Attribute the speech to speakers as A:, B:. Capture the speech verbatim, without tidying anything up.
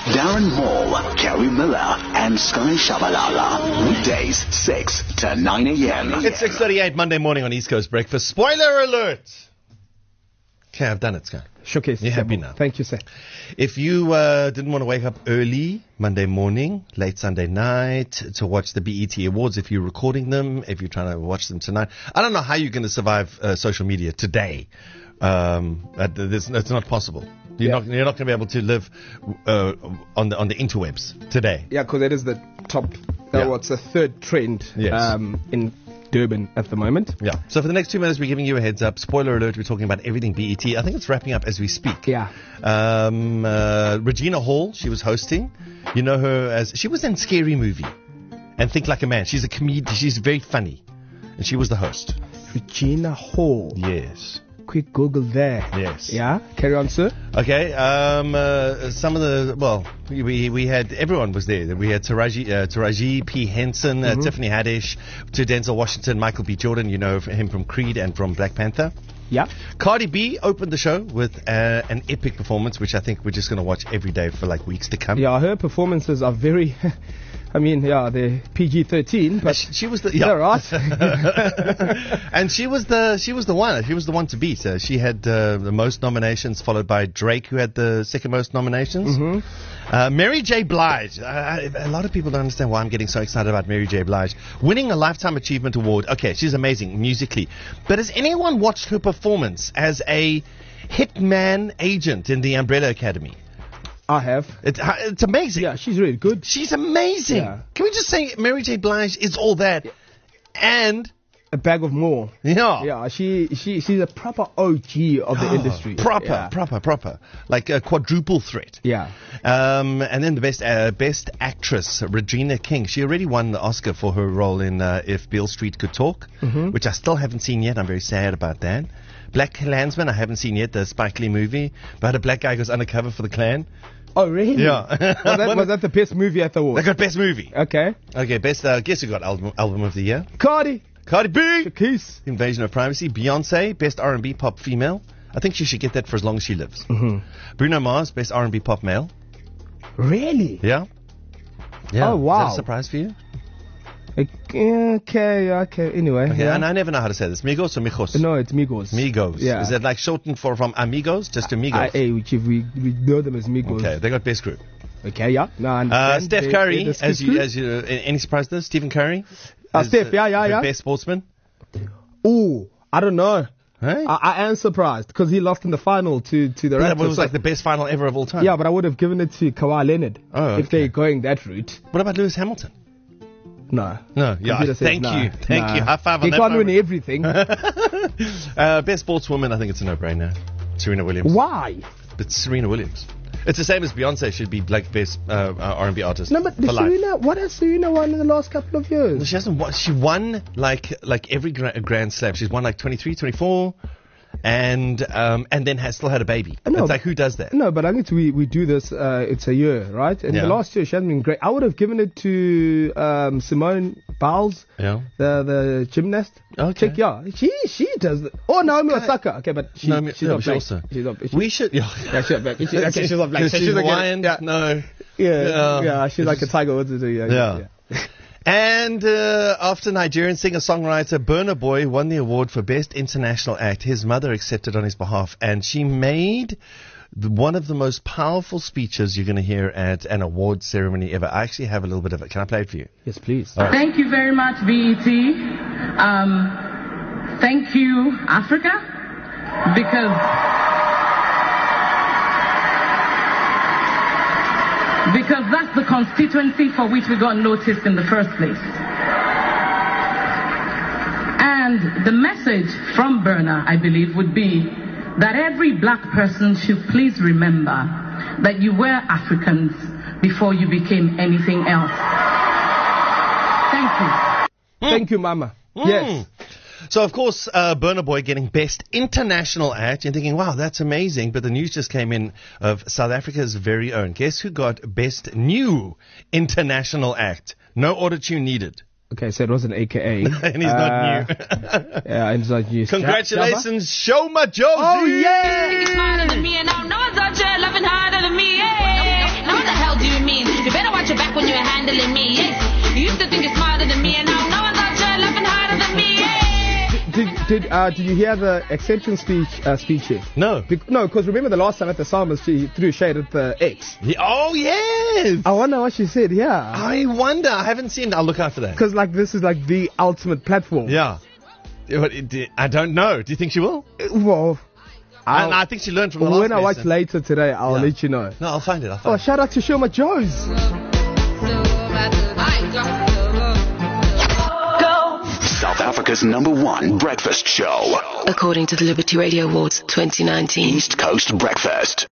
A: Darren Hall, Kerry Miller, and Sky Shabalala. Weekdays, six to nine a.m.
B: It's six thirty-eight Monday morning on East Coast Breakfast. Spoiler alert! Okay, I've done it, Sky.
C: Showcase.
B: You're happy now.
C: Thank you, sir.
B: If you uh, didn't want to wake up early Monday morning, late Sunday night to watch the B E T Awards, if you're recording them, if you're trying to watch them tonight, I don't know how you're going to survive uh, social media today. Um, it's not possible. You're yeah. not you're not going to be able to live uh, on the on the interwebs today.
C: Yeah, because that is the top. Uh, yeah. What's the third trend
B: yes.
C: um, in Durban at the moment?
B: Yeah. So for the next two minutes, we're giving you a heads up. Spoiler alert: we're talking about everything B E T. I think it's wrapping up as we speak.
C: Yeah.
B: Um, uh, Regina Hall, she was hosting. You know her as she was in Scary Movie, and Think Like a Man. She's a comedian. She's very funny, and she was the host.
C: Regina Hall.
B: Yes.
C: Quick Google there.
B: Yes.
C: Yeah. Carry on, sir.
B: Okay. Um. Uh, some of the well, we we had everyone was there. We had Taraji uh, Taraji P Henson, mm-hmm. uh, Tiffany Haddish, to Denzel Washington, Michael B. Jordan. You know him from Creed and from Black Panther.
C: Yeah.
B: Cardi B opened the show with uh, an epic performance, which I think we're just going to watch every day for like weeks to come.
C: Yeah, her performances are very. I mean, yeah, they're P G thirteen, but
B: she, she was the yeah,
C: yeah right.
B: And she was the she was the one. She was the one to beat. Uh, she had uh, the most nominations, followed by Drake, who had the second most nominations.
C: Mm-hmm.
B: Uh, Mary J. Blige. Uh, a lot of people don't understand why I'm getting so excited about Mary J. Blige winning a Lifetime Achievement Award. Okay, she's amazing musically, but has anyone watched her performance as a hitman agent in the Umbrella Academy?
C: I have.
B: It's, it's amazing.
C: Yeah, she's really good.
B: She's amazing.
C: Yeah.
B: Can we just say Mary J. Blige is all that, and
C: a bag of more.
B: Yeah,
C: yeah. She she she's a proper O G of the
B: oh,
C: industry.
B: Proper,
C: yeah.
B: proper, proper. Like a quadruple threat.
C: Yeah.
B: Um, and then the best uh, best actress, Regina King. She already won the Oscar for her role in uh, If Beale Street Could Talk,
C: mm-hmm.
B: which I still haven't seen yet. I'm very sad about that. Black Klansman, I haven't seen yet, the Spike Lee movie, but a black guy goes undercover for the Klan.
C: Oh, really?
B: Yeah.
C: was, that, was that the best movie at the awards?
B: They got best movie.
C: Okay.
B: Okay, best, uh, guess who got album, album of the year?
C: Cardi.
B: Cardi B.
C: Shakis.
B: Invasion of Privacy. Beyonce, best R and B pop female. I think she should get that for as long as she lives.
C: Mm-hmm.
B: Bruno Mars, best R and B pop male.
C: Really?
B: Yeah. Yeah.
C: Oh, wow.
B: Is that a surprise for you?
C: Okay, okay. Anyway.
B: Okay,
C: yeah.
B: and I never know how to say this. Migos or Mijos?
C: No, it's Migos.
B: Migos.
C: Yeah.
B: Is that like shortened for from Amigos just to Migos?
C: I, I, which if we, we know them as Migos.
B: Okay, they got best group.
C: Okay, yeah. No,
B: uh, Steph
C: they,
B: Curry,
C: they
B: as you, as you, uh, any surprise there? Stephen Curry?
C: Uh, Steph, yeah, yeah, yeah.
B: Best sportsman?
C: Ooh, I don't know.
B: Hey?
C: I, I am surprised because he lost in the final to, to the Raptors.
B: That was like the best final ever of all time.
C: Yeah, but I would have given it to Kawhi Leonard
B: oh, okay.
C: if they're going that route.
B: What about Lewis Hamilton?
C: No.
B: No, yeah.
C: Says,
B: thank
C: nah,
B: you. Thank
C: nah.
B: you. High five on
C: he
B: that.
C: He can't
B: moment.
C: win everything.
B: uh, best sportswoman, I think it's a no-brainer. Serena Williams.
C: Why?
B: It's Serena Williams. It's the same as Beyonce should be like best uh, R and B artist.
C: No, but Serena, what has Serena won in the last couple of years?
B: No, she hasn't won. She won like like every gra- Grand Slam. She's won like twenty-three, twenty-four. And um, and then has still had a baby.
C: No,
B: it's like, who does that?
C: No, but I think we, we do this, uh, it's a year, right? And yeah. the last year she hasn't been great. I would have given it to um, Simone Biles,
B: yeah.
C: the the gymnast.
B: Okay.
C: Check, yeah. She she does it. Oh, Naomi okay. Osaka. Okay, but she,
B: Naomi,
C: she's
B: no,
C: not
B: she
C: black.
B: Also.
C: She's not, she,
B: we should... Yeah,
C: yeah she's not black. She, okay, she's not black.
B: She's, she's Hawaiian?
C: Like a, yeah.
B: No.
C: Yeah, yeah, yeah she's like a Tiger Woods. Yeah.
B: yeah.
C: yeah. yeah.
B: And uh, after Nigerian singer-songwriter Burna Boy won the award for Best International Act, his mother accepted on his behalf, and she made the, one of the most powerful speeches you're going to hear at an award ceremony ever. I actually have a little bit of it. Can I play it for you?
C: Yes, please.
D: Right. Thank you very much, B E T. Um, thank you, Africa, because... Because that's the constituency for which we got noticed in the first place. And the message from Burna, I believe, would be that every black person should please remember that you were Africans before you became anything else. Thank you.
C: Mm. Thank you, Mama. Mm. Yes.
B: So, of course, uh, Burna Boy getting Best International Act. You're thinking, wow, that's amazing. But the news just came in of South Africa's very own. Guess who got Best New International Act? No auto-tune needed.
C: Okay, so it was an A K A.
B: And he's uh, not new.
C: Yeah, and he's not new.
B: Congratulations, Shoma Josie!
C: Oh, yeah!
E: Smiling at me and I know it's out there loving harder than me. Now what the hell
C: Did uh, Did you hear the acceptance speech uh, speech here?
B: No.
C: Be- no, because remember the last time at the Summers she threw shade at the ex.
B: Yeah, oh, yes.
C: I wonder what she said. Yeah.
B: I wonder. I haven't seen it. I'll look out for that.
C: Because like this is like the ultimate platform.
B: Yeah. I don't know. Do you think she will?
C: Well,
B: I, I think she learned from the last
C: when I watch
B: lesson.
C: later today, I'll
B: Yeah.
C: let you know.
B: No, I'll find it. I'll find
C: Oh, shout out to Shoma Joes.
A: South Africa's number one breakfast show.
E: According to the Liberty Radio Awards twenty nineteen.
A: East Coast Breakfast.